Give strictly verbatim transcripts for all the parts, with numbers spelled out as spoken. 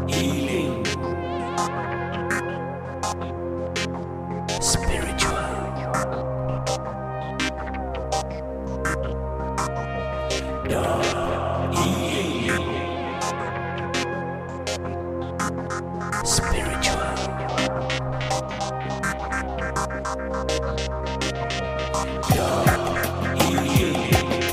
healing, spiritual, dark healing, spiritual, dark healing.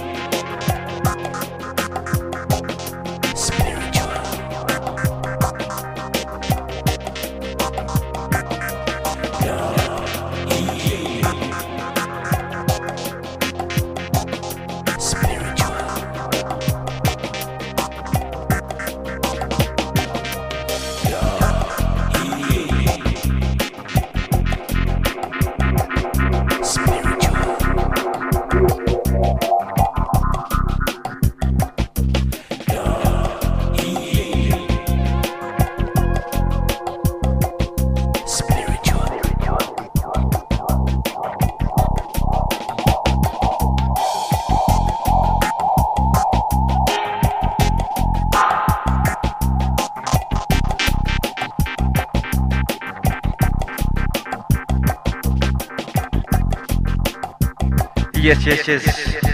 Yes, yes, yes.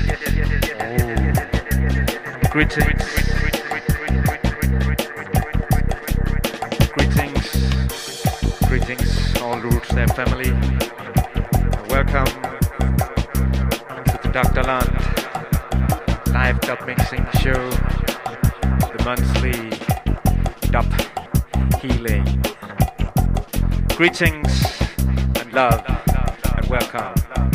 Oh. Greetings. Greetings. Greetings, all Roots and family. Welcome to the Doctor Land live dub mixing show, the monthly dub healing. Greetings and love and welcome.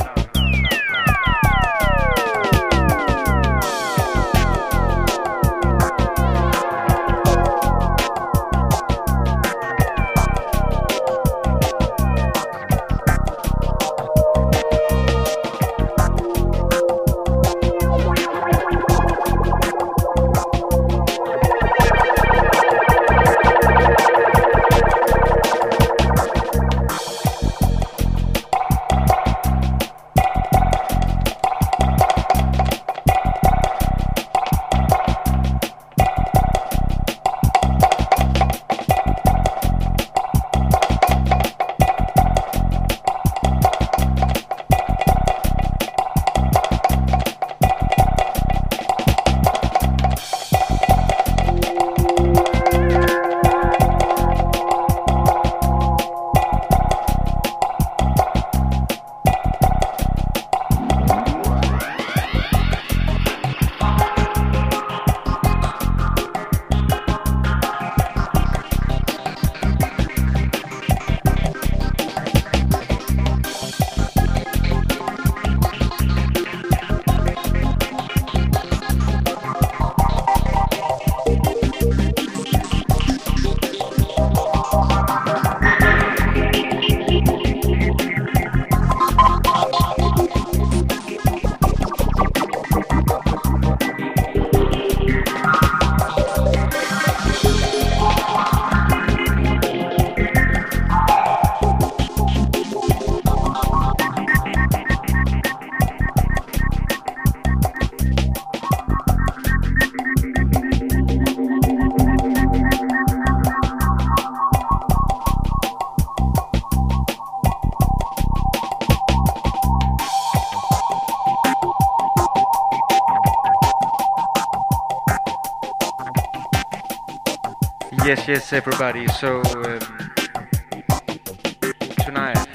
Yes, yes, everybody. So um, tonight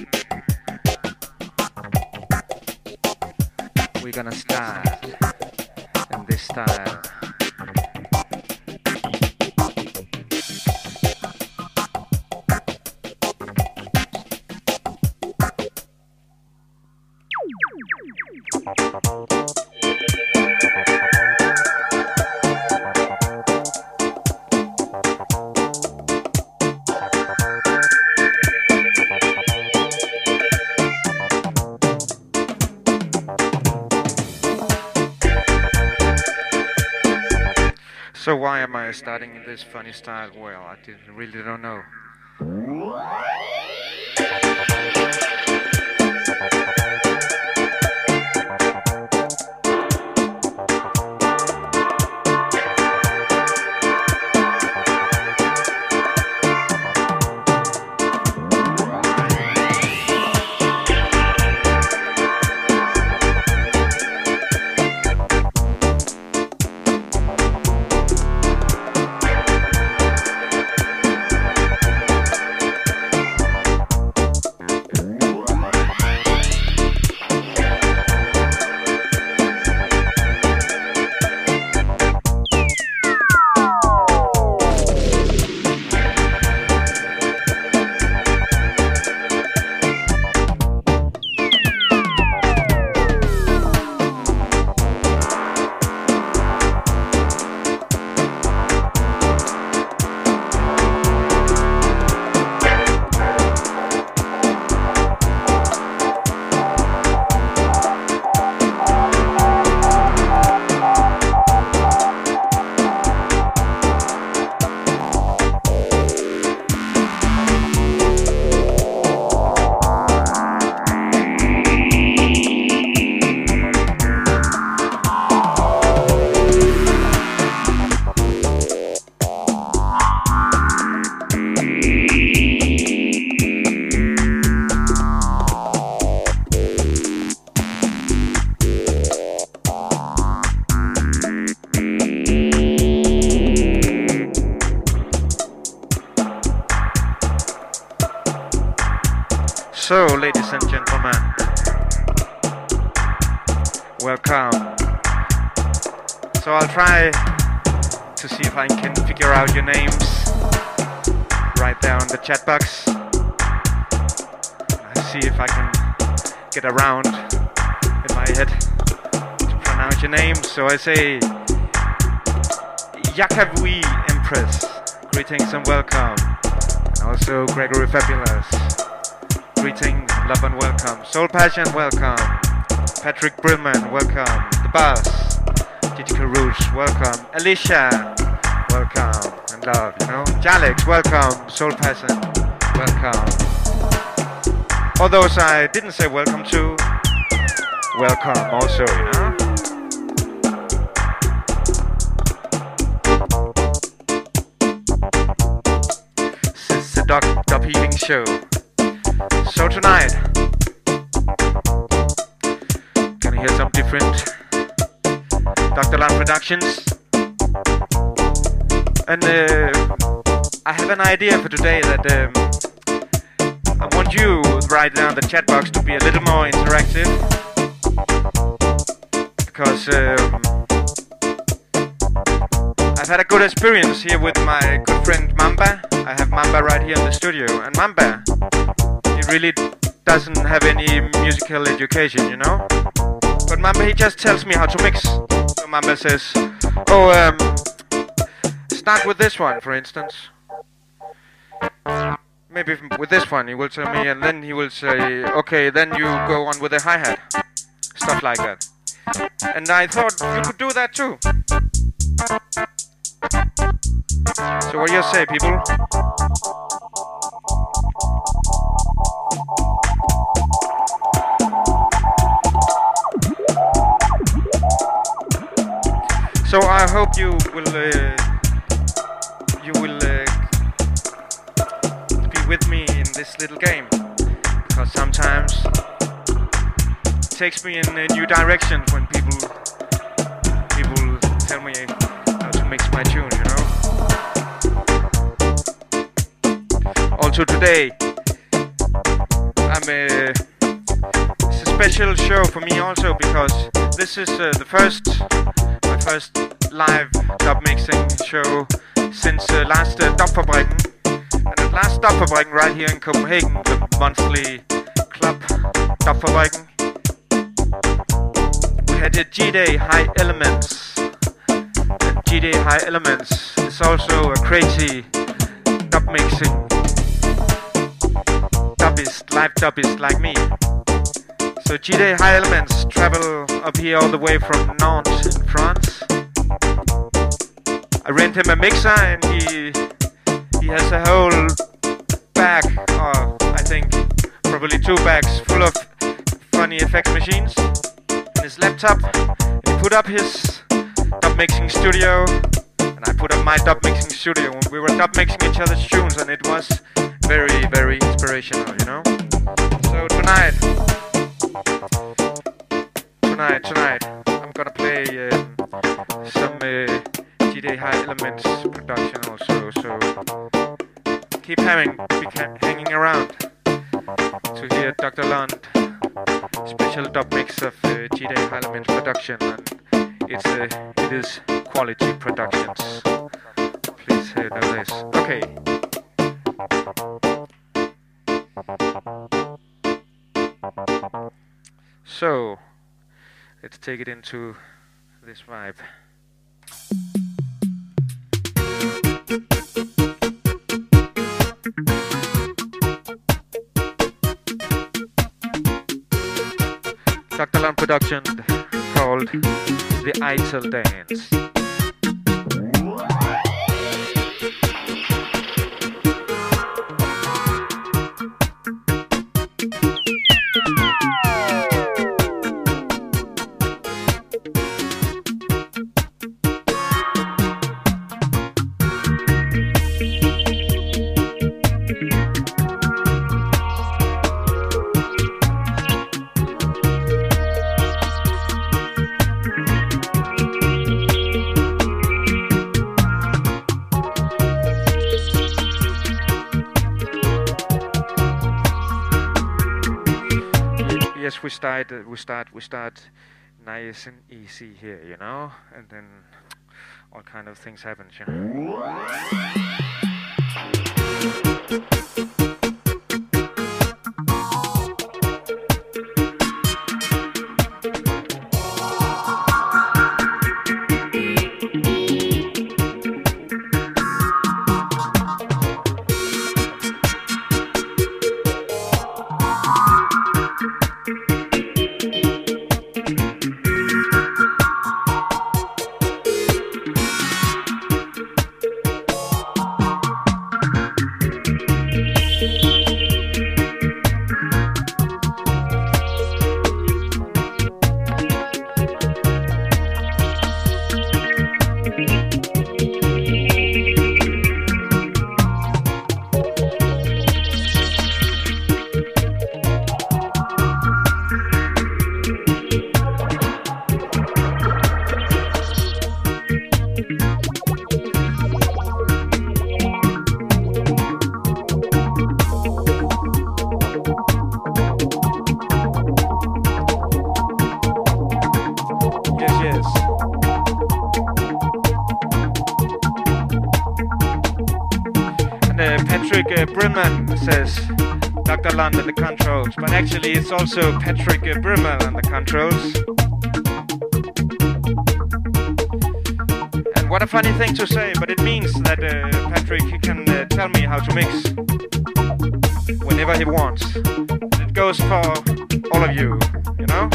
we're gonna start in this style. So why am I starting in this funny style? Well, I didn't, really don't know. So, ladies and gentlemen, welcome. So I'll try to see if I can figure out your names right there in the chat box. I'll see if I can get around in my head to pronounce your name. So I say Yakavui Empress, greetings and welcome. And also Gregory Fabulous, greetings, love and welcome. Soul Passion, welcome. Patrick Brillman, welcome. The Boss, Digital Rouge, welcome. Alicia, welcome. And love, you know. Jalex, welcome. Soul Passion, welcome. All those I didn't say welcome to, welcome also, you know. This is the Dub, Dub Healing Show. So tonight, can you hear some different Doctor Land Productions? And uh, I have an idea for today that um, I want you right down the chat box to be a little more interactive, because um, I've had a good experience here with my good friend Mamba. I have Mamba right here in the studio, and Mamba, he really doesn't have any musical education, you know. But Mamba, he just tells me how to mix. So Mamba says, "Oh, um, start with this one, for instance. Maybe with this one," he will tell me, and then he will say, "Okay, then you go on with the hi-hat." Stuff like that. And I thought you could do that too. So what do you say, people? So I hope you will uh, you will uh, be with me in this little game, because sometimes it takes me in uh, new directions when people people tell me how to mix my tune, you know. Also today, I'm a, it's a special show for me also, because this is uh, the first my first live dub mixing show since uh, last uh, Dubfabrikken. And at last Dubfabrikken right here in Copenhagen, the monthly club Dubfabrikken, we had a G-Day High Elements. And G-Day High Elements is also a crazy dub mixing dubist, live dubist like me. So G-Day High Elements travel up here all the way from Nantes in France. I rent him a mixer, and he he has a whole bag, or I think probably two bags full of funny effects machines in his laptop. He put up his dub mixing studio, and I put up my dub mixing studio, and we were dub mixing each other's tunes, and it was very, very inspirational, you know. So tonight, tonight, tonight, I'm gonna play um, some uh, G-Day High Elements production also. So keep having, keep hanging around to hear Doctor Lund special dub mix of uh, G-Day High Elements production, and it's uh, it is quality productions. Please uh, know this. Okay. So let's take it into this vibe. Doctor Lund production called The Eitel Dance. yes, we start, uh, we start, we start nice and easy here, you know, and then all kind of things happen, you know. Says Doctor Lund in the controls, but actually it's also Patrick uh, Brimmel on the controls. And what a funny thing to say, but it means that uh, Patrick he can uh, tell me how to mix whenever he wants. It goes for all of you, you know?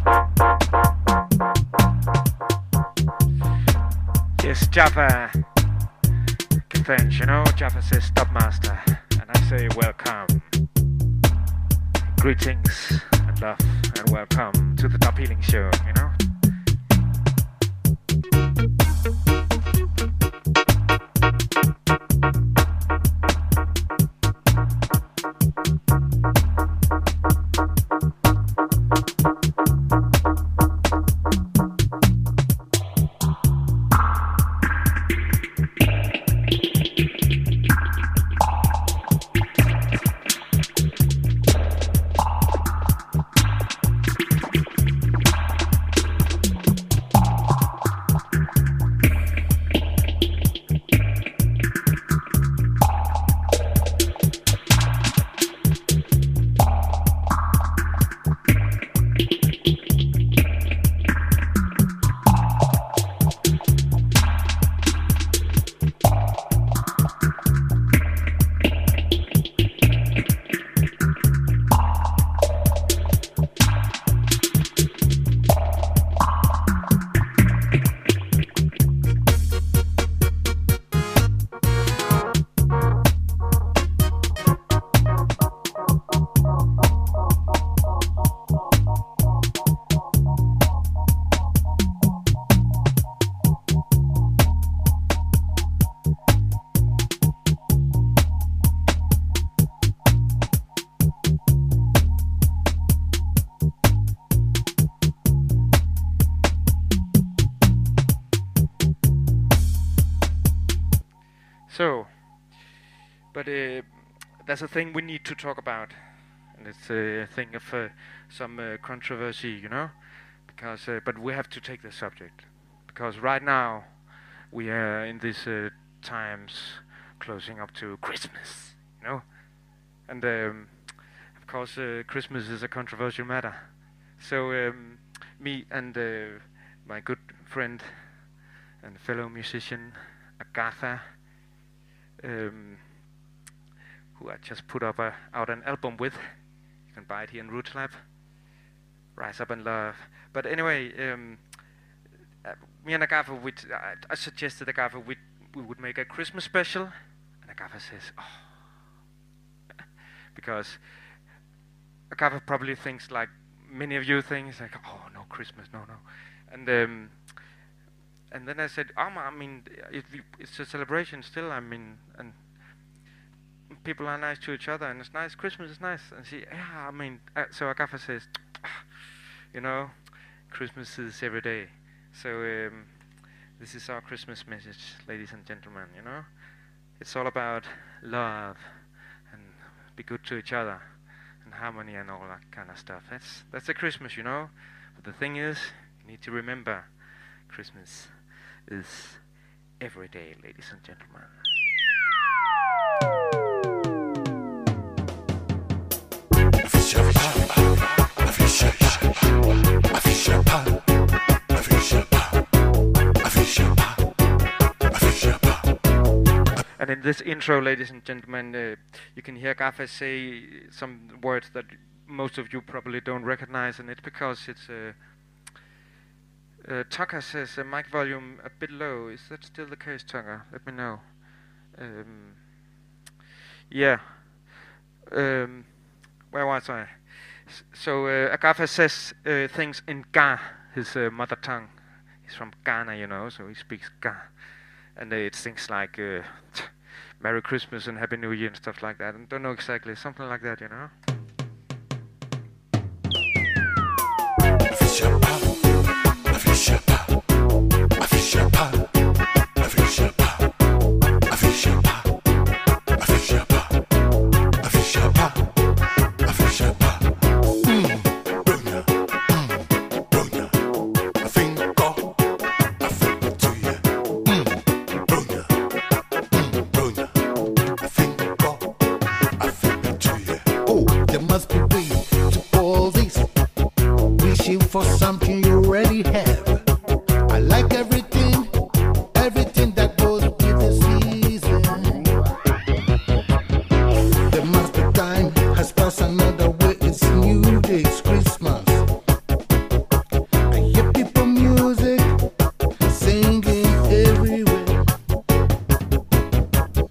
Java things, you know. Jaffa says stop master, and I say welcome. Greetings and love and welcome to the Dub Healing Show, you know. So, but uh, there's a thing we need to talk about, and it's a thing of uh, some uh, controversy, you know, because uh, but we have to take the subject, because right now we are in these uh, times closing up to Christmas, you know, and um, of course uh, Christmas is a controversial matter. So um, me and uh, my good friend and fellow musician Agatha, Um, who I just put up a, out an album with. You can buy it here in Roots Lab. Rise Up and Love. But anyway, um, uh, me and Agatha, we'd, I, I suggested Agatha we we would make a Christmas special, and Agatha says, "Oh," because Agatha probably thinks like many of you think, like, "Oh no, Christmas, no, no," and um, and then I said, "Oh, I mean, it, it's a celebration still. I mean, and people are nice to each other, and it's nice. Christmas is nice." And she, "Yeah, I mean," uh, so Agatha says, "You know, Christmas is every day. So um, this is our Christmas message, ladies and gentlemen. You know, it's all about love and be good to each other and harmony and all that kind of stuff. That's that's a Christmas, you know. But the thing is, you need to remember, Christmas is every day, ladies and gentlemen." And in this intro, ladies and gentlemen, uh, you can hear Agatha say some words that most of you probably don't recognize, and it's because it's uh, uh, Tucker says uh, mic volume a bit low. Is that still the case, Tucker? Let me know. Um, yeah. Um, where was I? S so uh, Agatha says uh, things in Ga, his uh, mother tongue. He's from Ghana, you know, so he speaks Ga. And uh, it's things like uh, Merry Christmas and Happy New Year and stuff like that. And don't know exactly, something like that, you know. For something you already have. I like everything, everything that goes with the season. The master time has passed another way. It's new day, it's Christmas. I hear people music singing everywhere.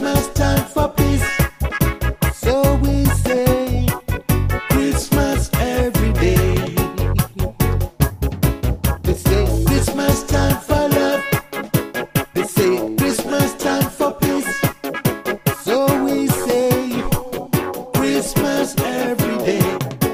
Christmas time for peace. So we say Christmas every day. They say Christmas time for love. They say Christmas time for peace. So we say Christmas every day.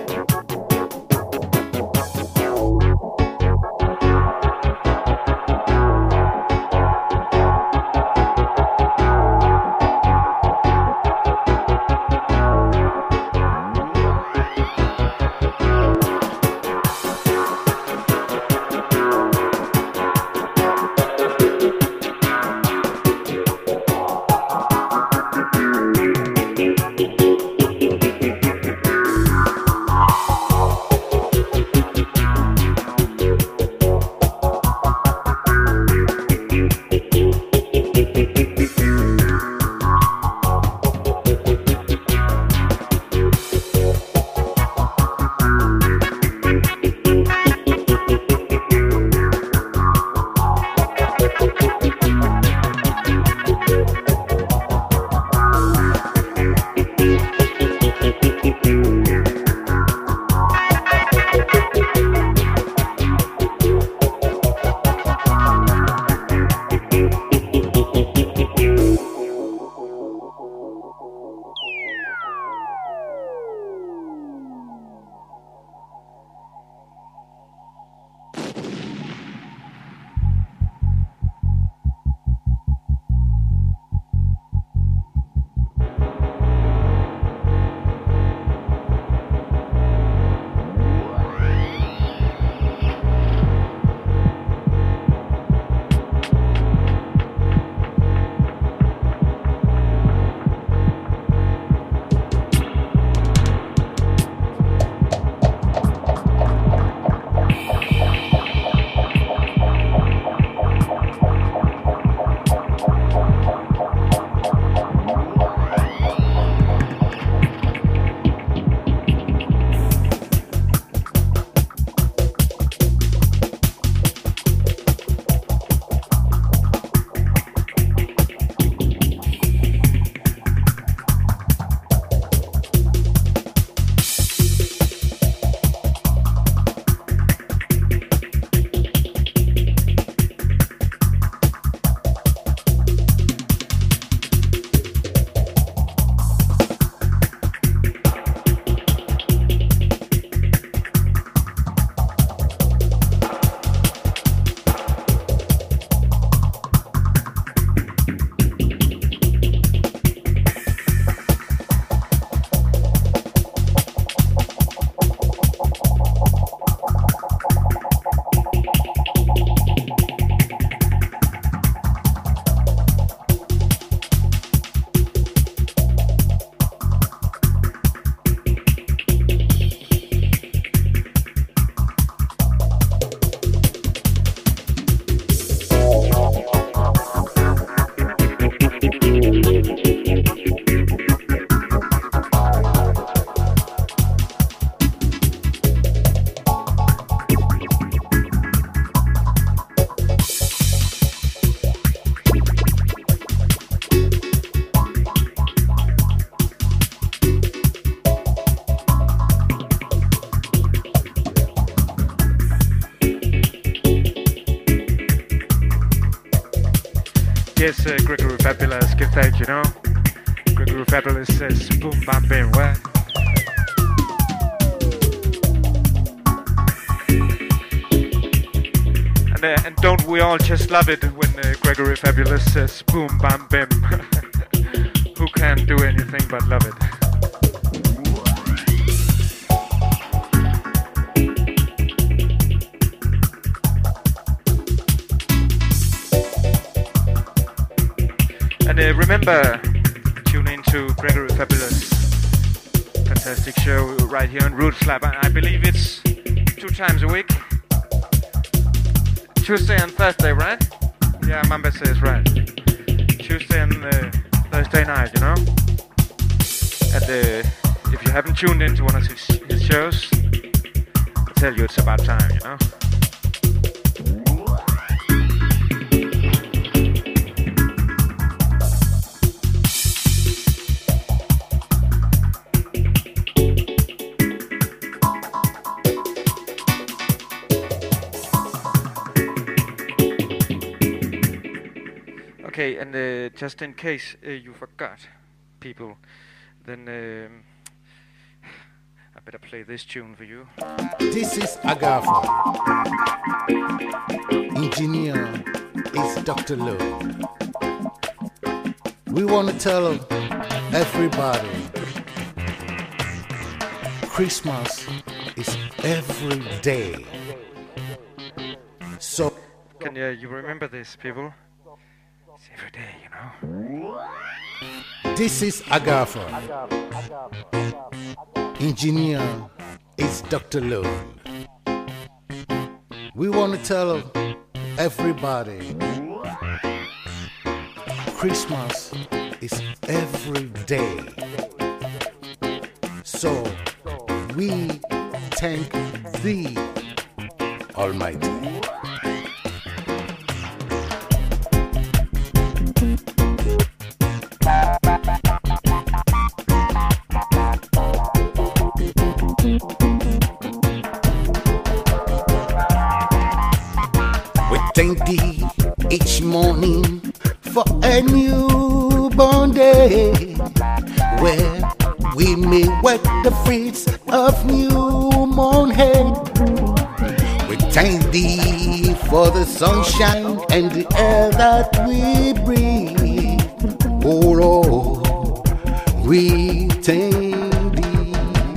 Yes, uh, Gregory Fabulous, give thanks, you know. Gregory Fabulous says boom bam bam, what? And, uh, and don't we all just love it when uh, Gregory Fabulous says boom bam bam? Who can't do anything but love it? And uh, remember, tune in to Gregory Fabulous. Fantastic show right here on Roots Lab. I, I believe it's two times a week. Tuesday and Thursday, right? Yeah, Mamba says right. Tuesday and uh, Thursday night, you know? And uh, if you haven't tuned into one of his, his shows, I tell you it's about time, you know? Okay, and uh, just in case uh, you forgot, people, then um, I better play this tune for you. This is Agafa. Engineer is Doctor Low. We want to tell everybody Christmas is every day. So Can uh, you remember this, people? It's every day, you know. this is Agafa. Engineer is Doctor Low. We want to tell everybody Christmas is every day. So we thank Thee, Almighty. We thank Thee each morning for a newborn day, where we may wet the fruits of new mown hay. We thank Thee for the sunshine and the air that we breathe. Oh Lord, we thank Thee.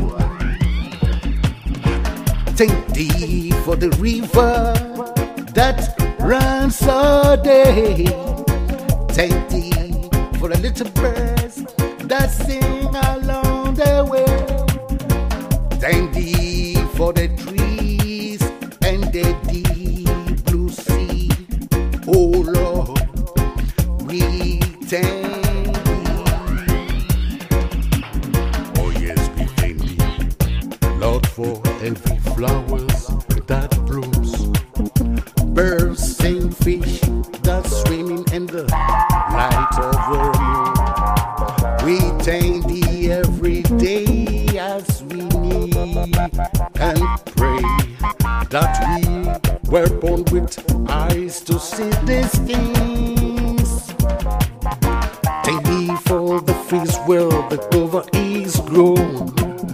Thank Thee for the river that runs all day. Thank Thee for the little birds that sing along the way. Thank Thee for the trees and the deep blue sea. Oh Lord, we thank Thee. Oh yes, we thank Thee, Lord, for every flowers that blooms, birds and fish that's swimming in the light of the moon. We thank Thee every day as we need and pray that we were born with eyes to see these things. Thank Thee for the fields where the clover is grown.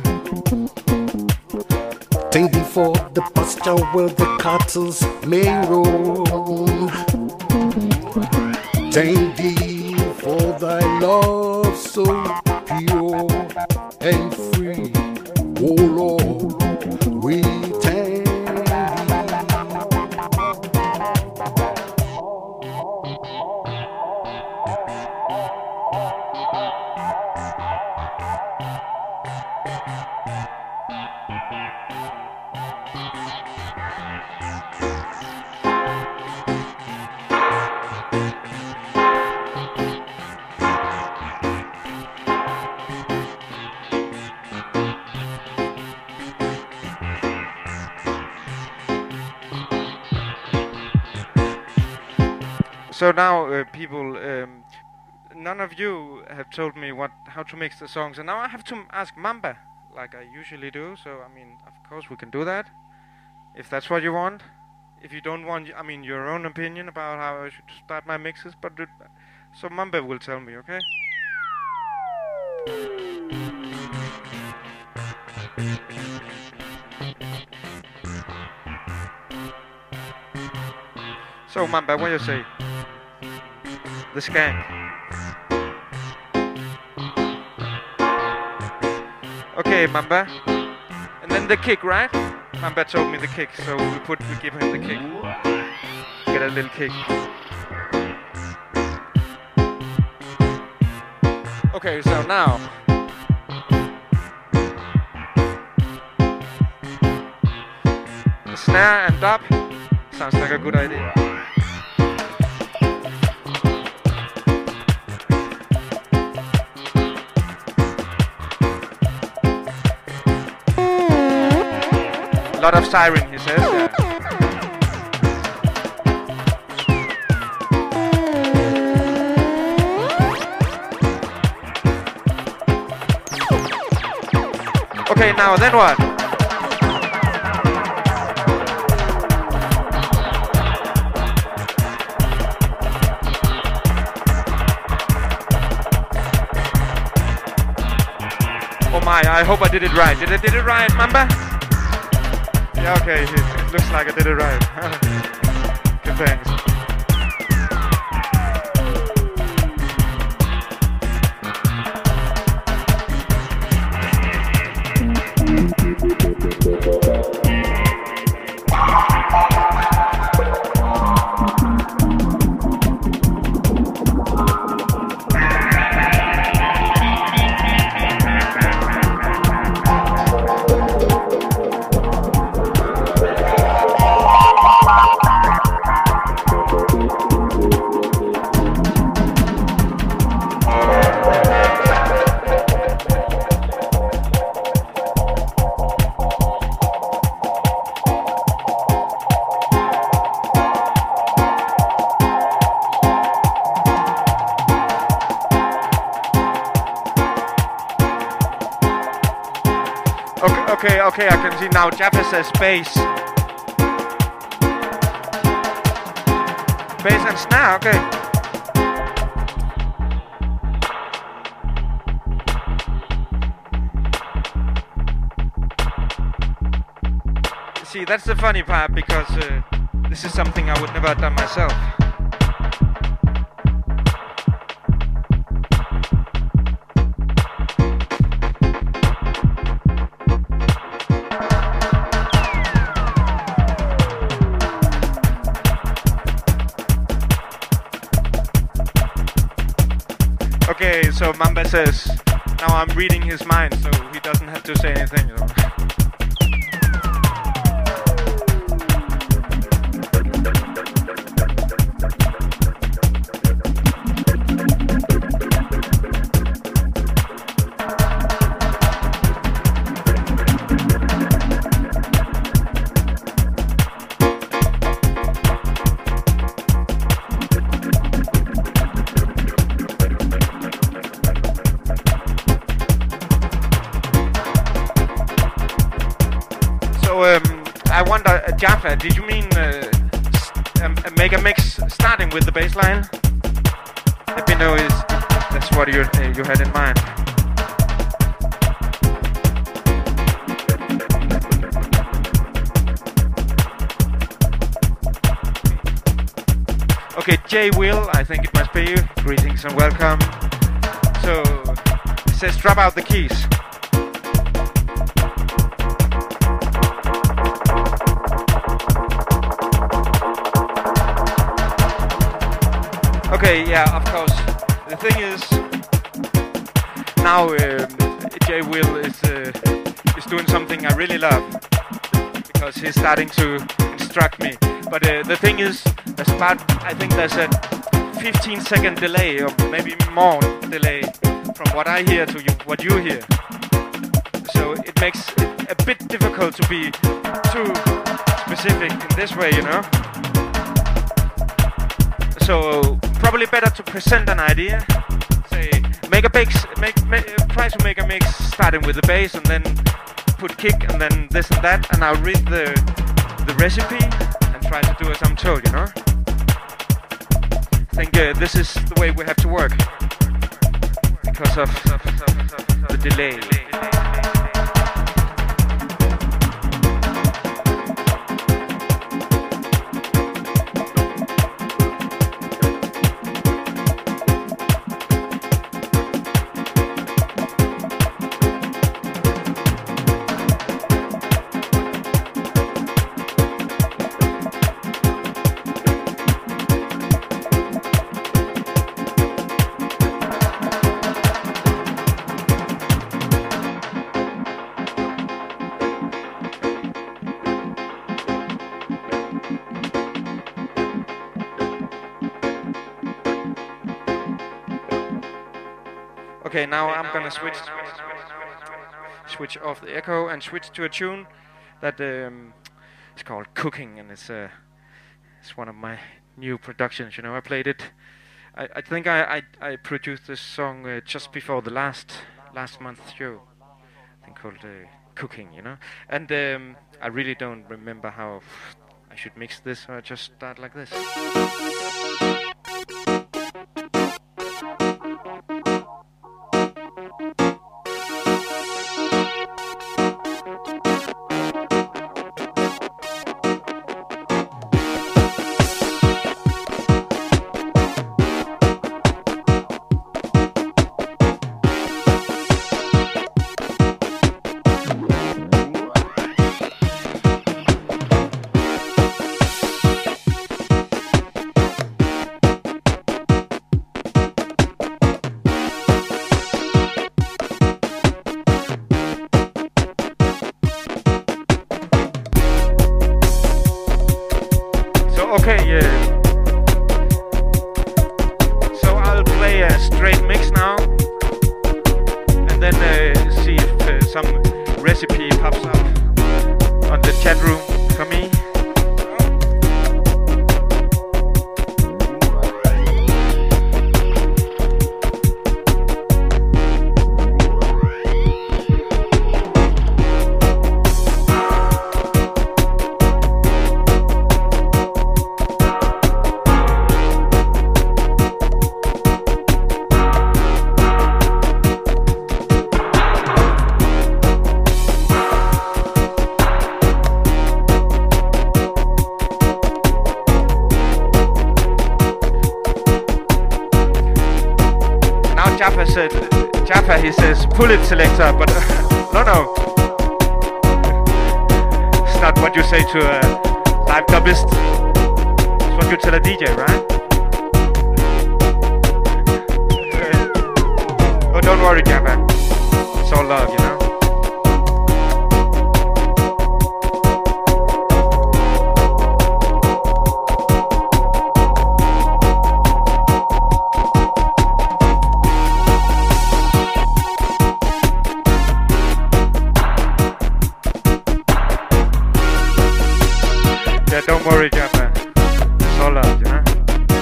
Thank Thee for the pasture where the cattle may roam. Thank Thee for Thy love so pure and free. Oh Lord, we thank Thee. So now, uh, people, um, none of you have told me what how to mix the songs, and now I have to ask Mamba, like I usually do. So I mean, of course we can do that, if that's what you want. If you don't want, I mean, your own opinion about how I should start my mixes, but it, so Mamba will tell me, okay? So Mamba, what you say? The skank. Okay, Mamba. And then the kick, right? Mamba told me the kick, so we put we give him the kick. Get a little kick. Okay, so now the snare and dub sounds like a good idea. A lot of siren, he says. Yeah. Okay, now then what? Oh my, I hope I did it right. Did I did it right, Mamba? Yeah, okay, it, it looks like I did it right. Good, thanks. Okay, okay, I can see now. Jaffa says bass. Bass and snare, okay. See, that's the funny part because uh, this is something I would never have done myself. Okay, so Mamba says, now I'm reading his mind, so he doesn't have to say anything, you know. Jaffa, did you mean uh, um, make a mix starting with the bass line? Let me know is that's what you uh, you had in mind. Okay, J Will, I think it must be you. Greetings and welcome. So it says drop out the keys. Okay, yeah, of course. The thing is, now um, Jay Will is uh, is doing something I really love because he's starting to instruct me. But uh, the thing is, there's about I think there's a fifteen second delay or maybe more delay from what I hear to you, what you hear. So it makes it a bit difficult to be too specific in this way, you know. So probably better to present an idea. Say, make a mix, make, make try to make a mix starting with the bass and then put kick and then this and that, and I'll read the the recipe and try to do as I'm told, you know. I think uh, this is the way we have to work because of the delay. Okay, now I'm gonna switch switch off the echo and switch to a tune that um, is called Cooking, and it's uh, it's one of my new productions. You know, I played it. I, I think I, I I produced this song uh, just before the last last month's show. I think called uh, Cooking. You know, and um, I really don't remember how I should mix this, so I just start like this. some recipe pops up on the chat room for me. Jaffa said, Jaffa, he says, pull it selector, but uh, no, no. It's not what you say to a live dubist. It's what you tell a D J, right? Uh, oh, don't worry, Jaffa. It's all love, you know? Don't worry, Jaffa. It's all love, you know?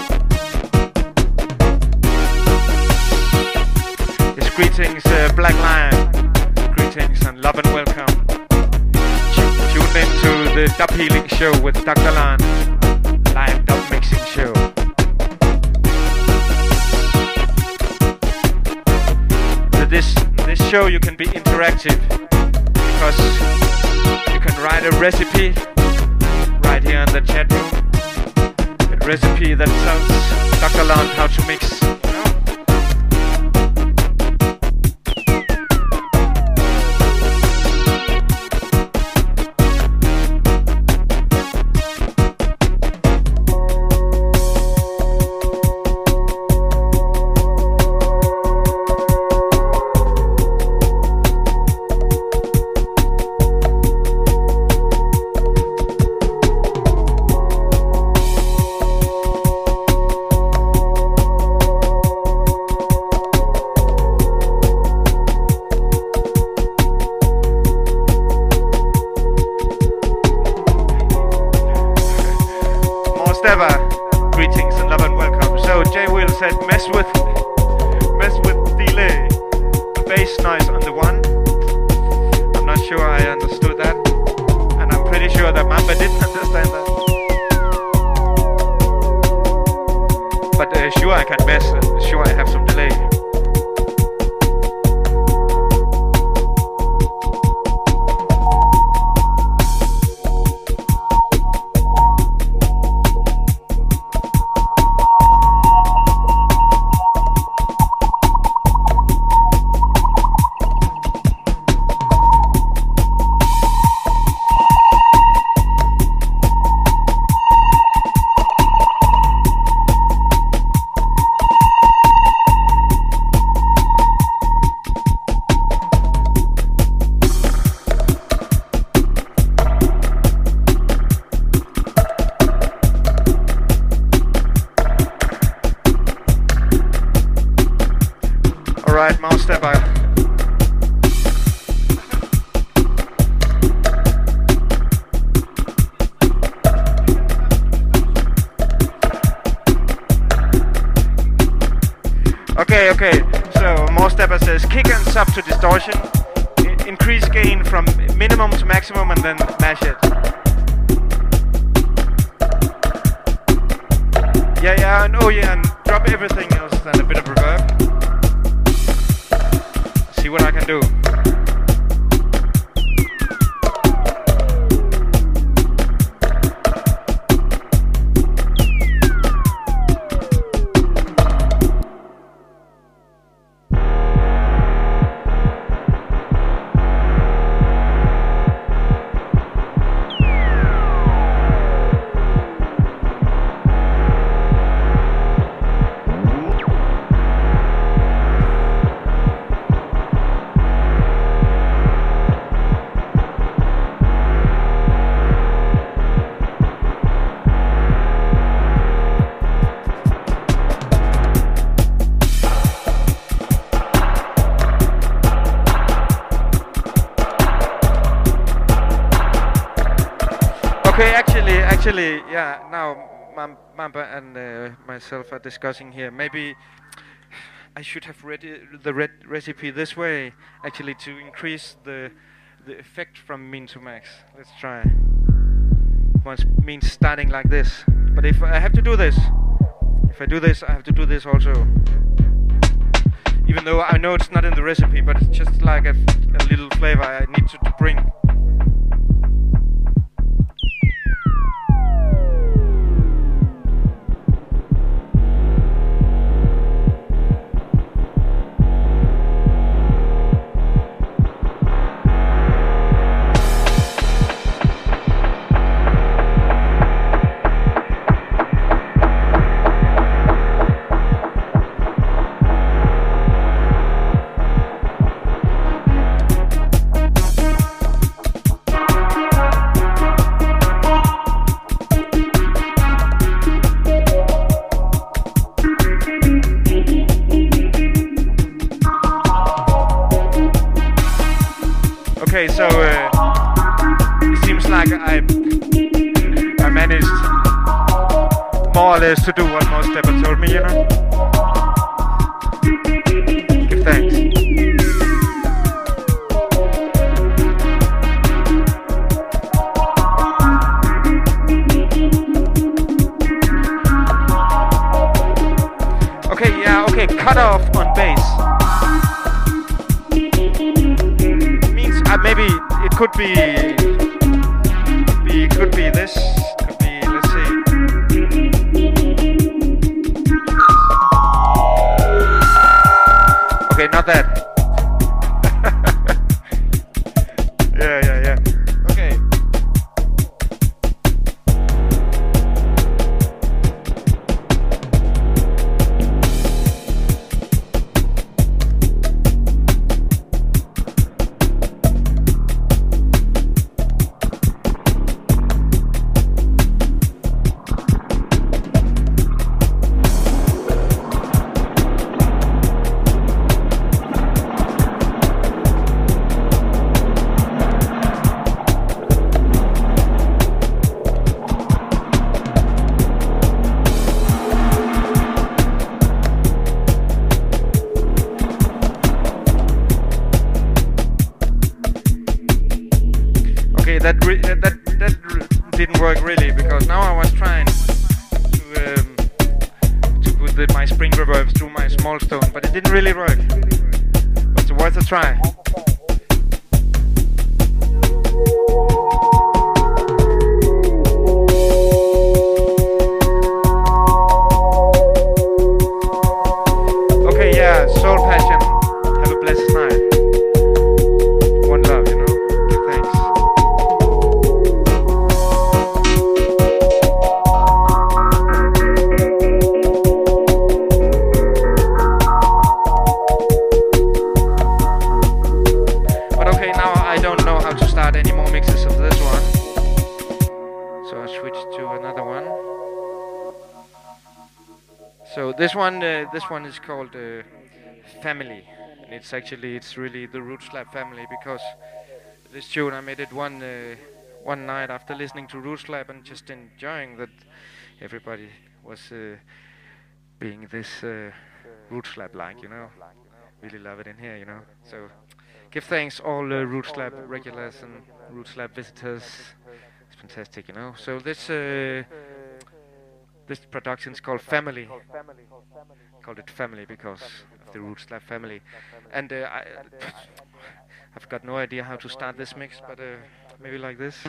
It's greetings, uh, Black Lion. Greetings and love and welcome. Tu- Tune in to the Dub Healing Show with Doctor Lan. Live dub mixing show. So this, this show you can be interactive because you can write a recipe right here in the chat room. A recipe that tells Doctor Lan how to mix. You know? Greetings and love and welcome. So Jay Will said mess with mess with delay. The bass noise on the one. I'm not sure I understood that. And I'm pretty sure that Mamba didn't understand that. But uh, sure I can mess and sure I have some delay. Alright, mouse stepper. Okay, okay. So mouse stepper says kick and sub to distortion, I- increase gain from minimum to maximum, and then mash it. Yeah, yeah, and oh yeah, and drop everything else, then a bit of reverb. See what I can do. actually, yeah, now Mam- Mamba and uh, myself are discussing here. Maybe I should have read it- the red recipe this way, actually, to increase the the effect from min to max. Let's try. Once means starting like this. But if I have to do this, if I do this, I have to do this also. Even though I know it's not in the recipe, but it's just like a, a little flavor I need to, to bring. Okay, so uh, it seems like I I managed more or less to do what most Stepper told me, you know. Give thanks. Okay, yeah, okay, cut off on bass. Uh, maybe it could be, be, could be this, could be, let's see. Okay, not that. yeah, yeah, yeah. Okay. That, re- that that that r- didn't work really, because now I was trying to um, to put the, my spring reverbs through my small stone, but it didn't really work. But it's worth a try. Okay, yeah, Soul Passion. Have a blessed night. One love, you know. Thanks. Any more mixes of this one, so I switch to another one. So this one, uh, this one is called uh, Family, and it's actually it's really the Root Slap family, because this tune I made it one uh, one night after listening to Root Slap and just enjoying that everybody was uh, being this uh, Root Slap like, you know. Really love it in here, you know. So. Give thanks all uh, Root Slap regulars and Root Slap visitors. It's fantastic, you know. So this uh, this production is called Family. Called it Family because of the Root Slap family. And uh, I, I've got no idea how to start this mix, but uh, maybe like this.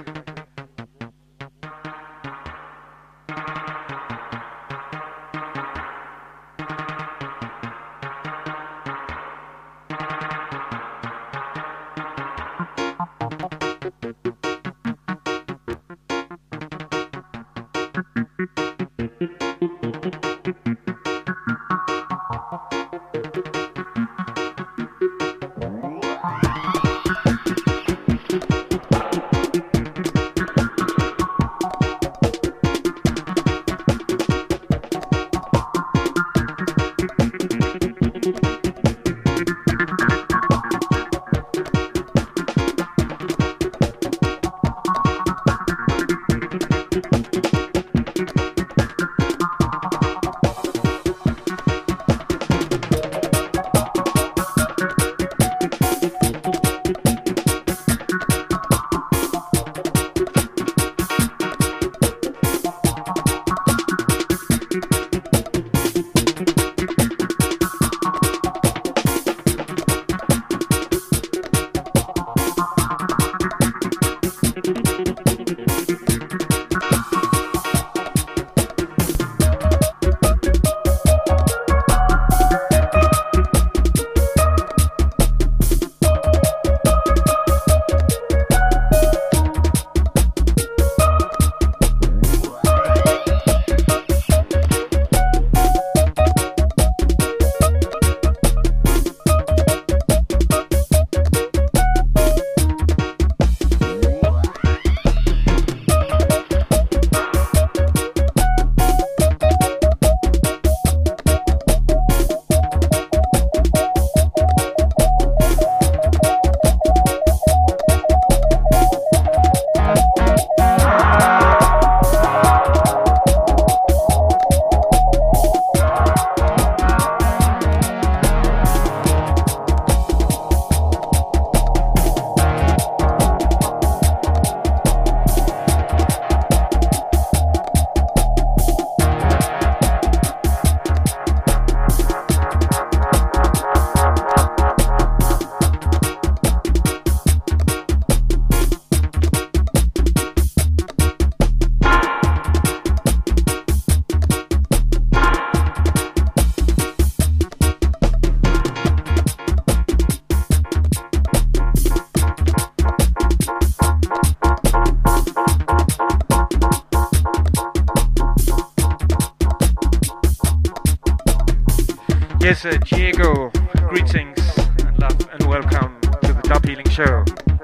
love and welcome to the Dub Healing Show.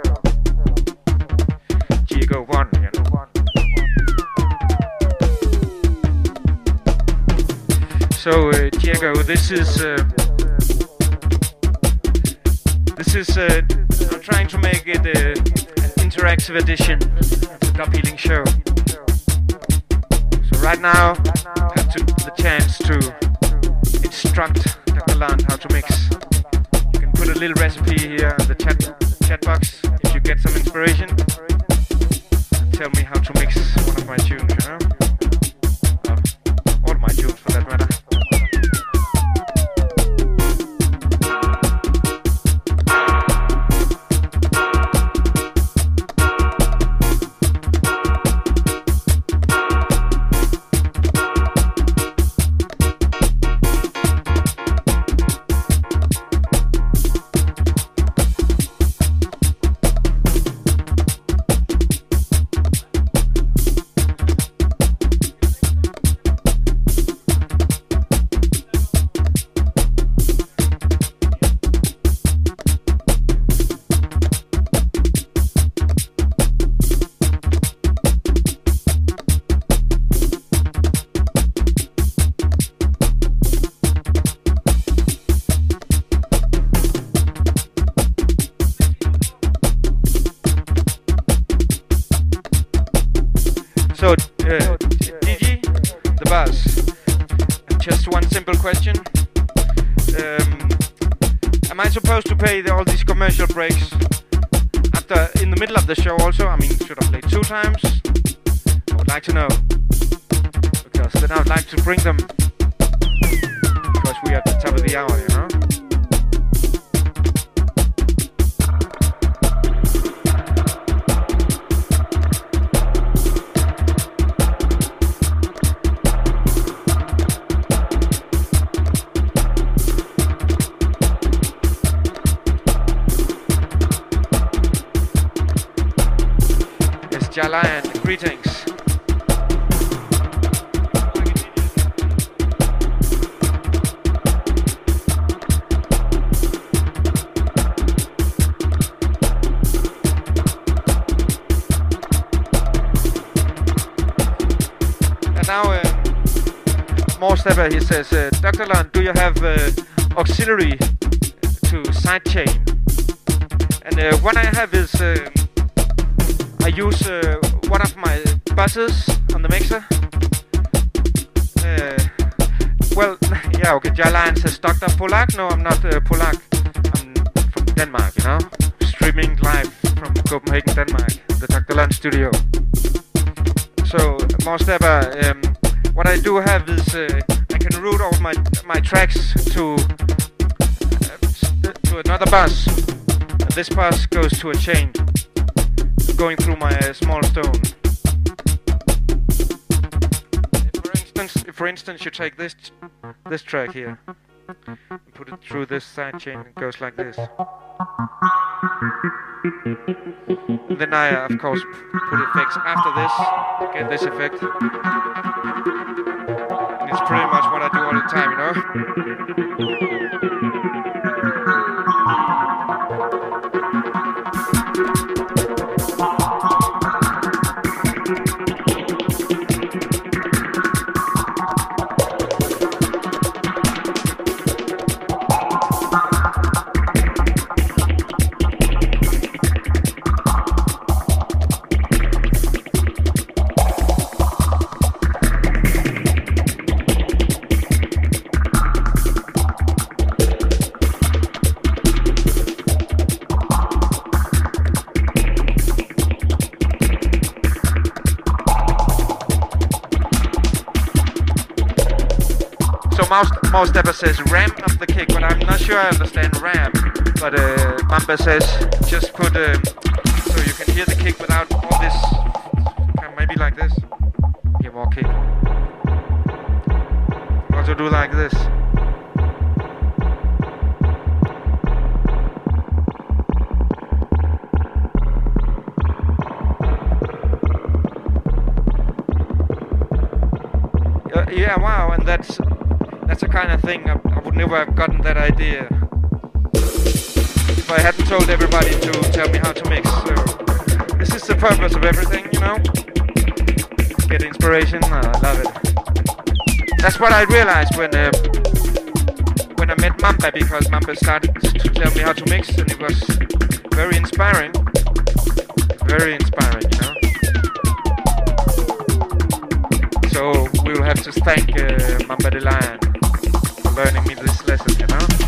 Diego one, you know. So uh, Diego, this is uh, this is uh, I'm trying to make it uh, an interactive edition of the Dub Healing Show. So right now, I have to, the chance to instruct Doctor Land how to mix. You can put a little recipe here in the chat chat box if you get some inspiration. And tell me how to mix one of my tunes, you know? Or all my tunes for that matter. So, uh, D G, the buzz. Just one simple question. Um, am I supposed to play the, all these commercial breaks after, in the middle of the show also? I mean, should I play two times? I would like to know. Because then I would like to bring them. Because we are at the top of the hour, you know? Jalian, greetings. And now, uh, more stepper, he says, uh, Doctor Land, do you have uh, auxiliary to sidechain? And uh, what I have is. Uh, I use uh, one of my buzzers on the mixer. Uh, well, yeah, okay, Jalian says, Doctor Polak? No, I'm not uh, Polak. I'm from Denmark, you know? Streaming live from Copenhagen, Denmark, the Doctor Land studio. So, Morstepper, um, what I do have is uh, I can route all my my tracks to, uh, to another bus. And this bus goes to a chain. Going through my uh, small stone. If for instance, if for instance you take this this track here and put it through this side chain, it goes like this. And then I, uh, of course, put effects after this to get this effect. And it's pretty much what I do all the time, you know. Mouse Stepper says ramp up the kick, but I'm not sure I understand ramp. But uh, Mamba says just put uh, so you can hear the kick without all this. Kind of maybe like this. Hear more kick. Also do like this. Uh, yeah, wow, and that's. That's the kind of thing I, I would never have gotten that idea. if I hadn't told everybody to tell me how to mix. So this is the purpose of everything, you know? Get inspiration, uh, I love it. That's what I realized when uh, when I met Mamba, because Mamba started to tell me how to mix, and it was very inspiring. Very inspiring, you know? So we'll have to thank uh, Mamba the Lion for learning me this lesson, you know?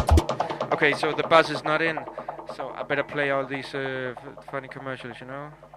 Okay, so the buzz is not in, so I better play all these uh, f- funny commercials, you know?